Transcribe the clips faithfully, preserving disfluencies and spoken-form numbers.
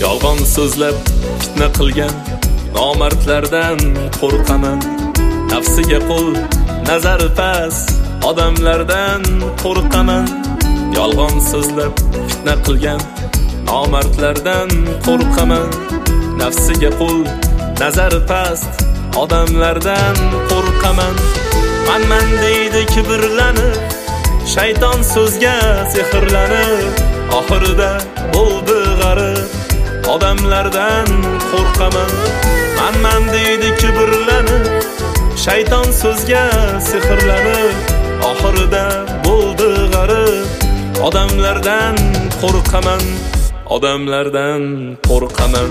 yolg'on so'zlab fitna qilgan nomardlardan qo'rqaman. Nafsiga qul, nazari past odamlardan qo'rqaman. Yolg'on so'zlab fitna qilgan nomardlardan qo'rqaman. Nafsiga qul, nazari past odamlardan qo'rqaman. Manman deydi kibrlanib, shayton so'zga sehrlanib, oxirida bo'ldi g'arib, odamlardan qo'rqaman. Manman deydi kibrlanib, shayton so'zga sehrlanib, oxirida bo'ldi g'arib, odamlardan qo'rqaman, odamlardan qo'rqaman.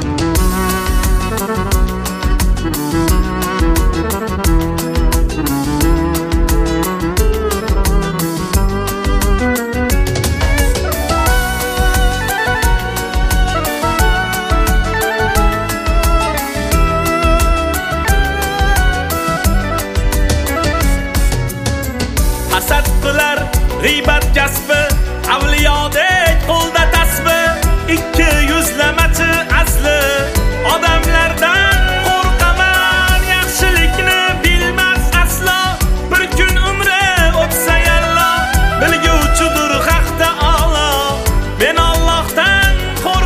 Hasad qilar g'iybat kasbi, avliyodek qo'lda tasbi, ikki yuzlamachi asli, odamlardan qo'rqaman. Yaxshilikni bilmas aslo, bir kun umri o'tsa yallo, bilguvchidir haq taolo, men Allohdan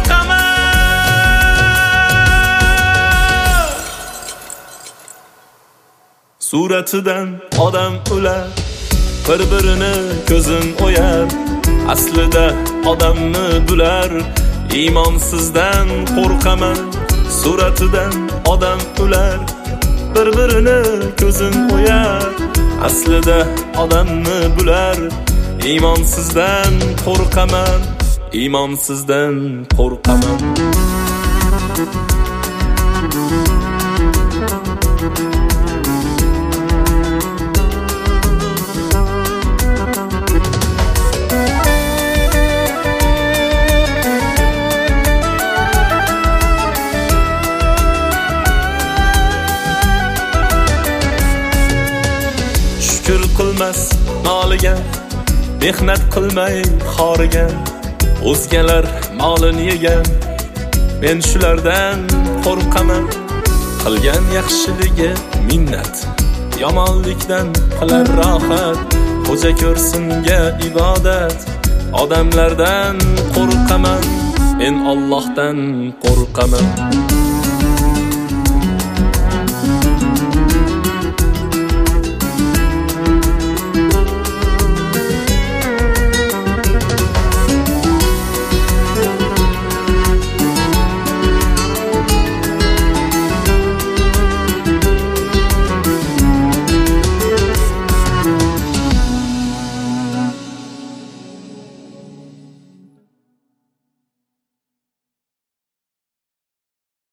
qo'rqaman. Suratidan odam ular, bir-birini ko'zin o'yar, aslida odamni bular, iymonsizdan qo'rqaman. Suratidan odam ular, bir-birini ko'zin o'yar, aslida odamni bular, iymonsizdan qo'rqaman, iymonsizdan qo'rqaman. Shukr qilmas moliga, mehnat qilmay xorigan, o'zgalar molini yegan, men shulardan qo'rqaman. Qilgan yaxshiligi minnat, yomonlikdan qilar rohat, xo'ja ko'rsinga ibodat, odamlardan qo'rqaman, men Allohdan qo'rqaman.